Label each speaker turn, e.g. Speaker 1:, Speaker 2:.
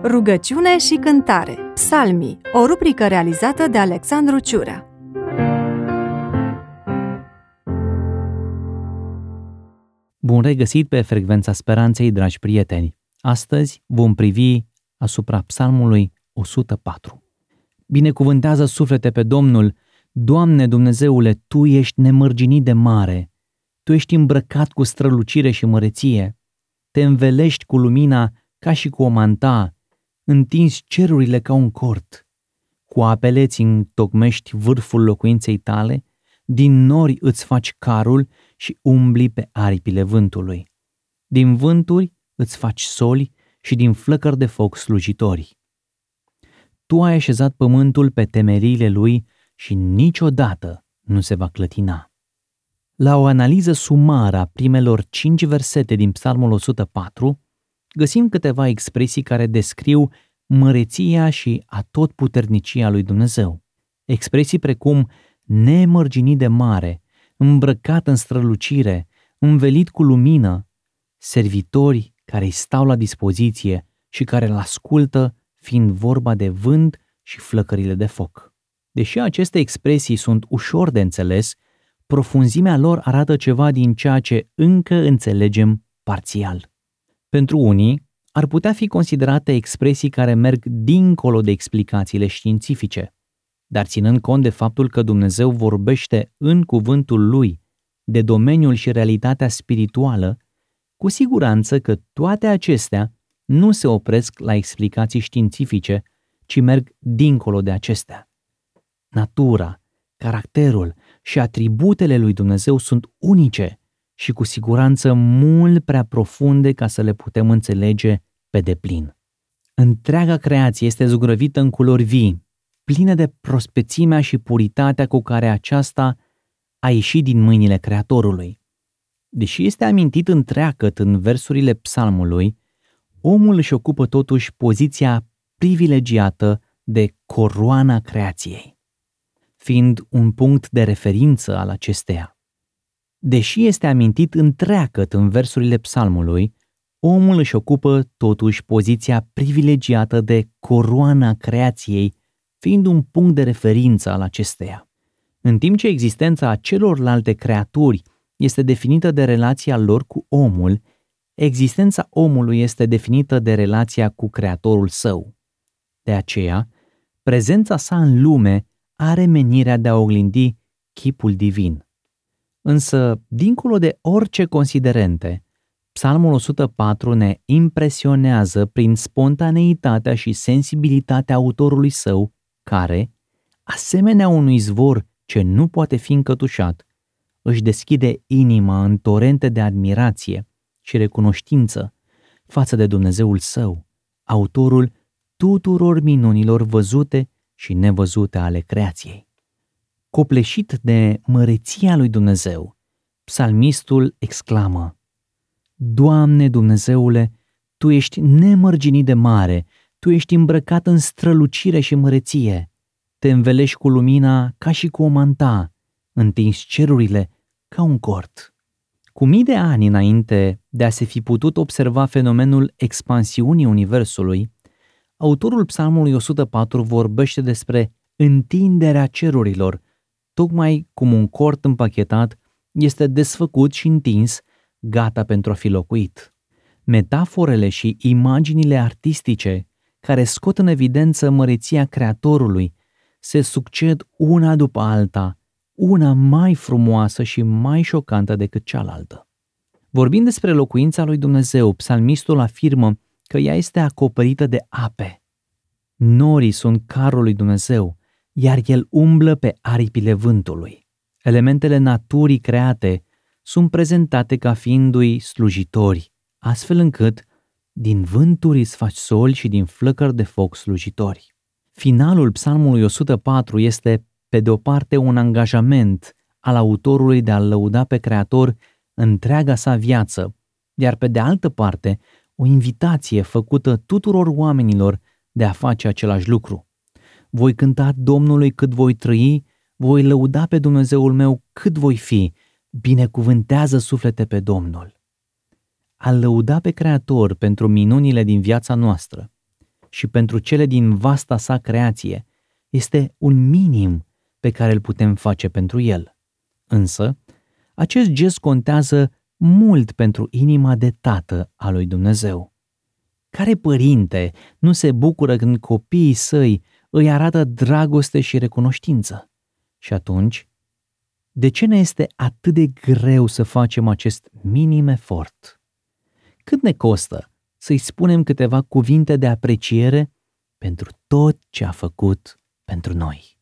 Speaker 1: Rugăciune și cântare. Psalmii, o rubrică realizată de Alexandru Ciurea.
Speaker 2: Bun regăsit pe Frecvența Speranței, dragi prieteni! Astăzi vom privi asupra Psalmului 104. Binecuvântează suflete pe Domnul, Doamne Dumnezeule, Tu ești nemărginit de mare, Tu ești îmbrăcat cu strălucire și măreție, Te învelești cu lumina ca și cu o manta, întinzi cerurile ca un cort, cu apele ți întocmești vârful locuinței tale, din nori îți faci carul și umbli pe aripile vântului. Din vânturi îți faci soli și din flăcări de foc slujitori. Tu ai așezat pământul pe temeliile lui și niciodată nu se va clătina. La o analiză sumară a primelor 5 versete din Psalmul 104, găsim câteva expresii care descriu măreția și atotputernicia lui Dumnezeu. Expresii precum nemărginit de mare, îmbrăcat în strălucire, învelit cu lumină, servitori care îi stau la dispoziție și care îl ascultă, fiind vorba de vânt și flăcările de foc. Deși aceste expresii sunt ușor de înțeles, profunzimea lor arată ceva din ceea ce încă înțelegem parțial. Pentru unii, ar putea fi considerate expresii care merg dincolo de explicațiile științifice, dar ținând cont de faptul că Dumnezeu vorbește în cuvântul Lui de domeniul și realitatea spirituală, cu siguranță că toate acestea nu se opresc la explicații științifice, ci merg dincolo de acestea. Natura, caracterul și atributele lui Dumnezeu sunt unice și cu siguranță mult prea profunde ca să le putem înțelege pe deplin. Întreaga creație este zugrăvită în culori vii, plină de prospețimea și puritatea cu care aceasta a ieșit din mâinile Creatorului. Deși este amintit întreagăt în versurile psalmului, omul își ocupă totuși poziția privilegiată de coroana creației, fiind un punct de referință al acesteia. Deși este amintit întreagăt în versurile psalmului, omul își ocupă totuși poziția privilegiată de coroana creației, fiind un punct de referință al acesteia. În timp ce existența celorlalte creaturi este definită de relația lor cu omul, existența omului este definită de relația cu Creatorul său. De aceea, prezența sa în lume are menirea de a oglindi chipul divin. Însă, dincolo de orice considerente, Psalmul 104 ne impresionează prin spontaneitatea și sensibilitatea autorului său, care, asemenea unui izvor ce nu poate fi încătușat, își deschide inima în torente de admirație și recunoștință față de Dumnezeul său, autorul tuturor minunilor văzute și nevăzute ale creației. Copleșit de măreția lui Dumnezeu, psalmistul exclamă: Doamne Dumnezeule, Tu ești nemărginit de mare, Tu ești îmbrăcat în strălucire și măreție, Te învelești cu lumina ca și cu o manta, întinzi cerurile ca un cort. Cu mii de ani înainte de a se fi putut observa fenomenul expansiunii Universului, autorul Psalmului 104 vorbește despre întinderea cerurilor, tocmai cum un cort împachetat este desfăcut și întins, gata pentru a fi locuit. Metaforele și imaginile artistice care scot în evidență măreția Creatorului se succed una după alta, una mai frumoasă și mai șocantă decât cealaltă. Vorbind despre locuința lui Dumnezeu, psalmistul afirmă că ea este acoperită de ape. Norii sunt carul lui Dumnezeu, iar el umblă pe aripile vântului. Elementele naturii create sunt prezentate ca fiindu-i slujitori, astfel încât din vânturi îți faci soli și din flăcări de foc slujitori. Finalul Psalmului 104 este, pe de o parte, un angajament al autorului de a-L lăuda pe Creator întreaga sa viață, iar pe de altă parte, o invitație făcută tuturor oamenilor de a face același lucru. Voi cânta Domnului cât voi trăi, voi lăuda pe Dumnezeul meu cât voi fi, binecuvântează suflete pe Domnul. A lăuda pe Creator pentru minunile din viața noastră și pentru cele din vasta sa creație este un minim pe care îl putem face pentru el. Însă, acest gest contează mult pentru inima de tată a lui Dumnezeu. Care părinte nu se bucură când copiii săi îi arată dragoste și recunoștință? Și atunci, de ce ne este atât de greu să facem acest minim efort? Cât ne costă să-i spunem câteva cuvinte de apreciere pentru tot ce a făcut pentru noi?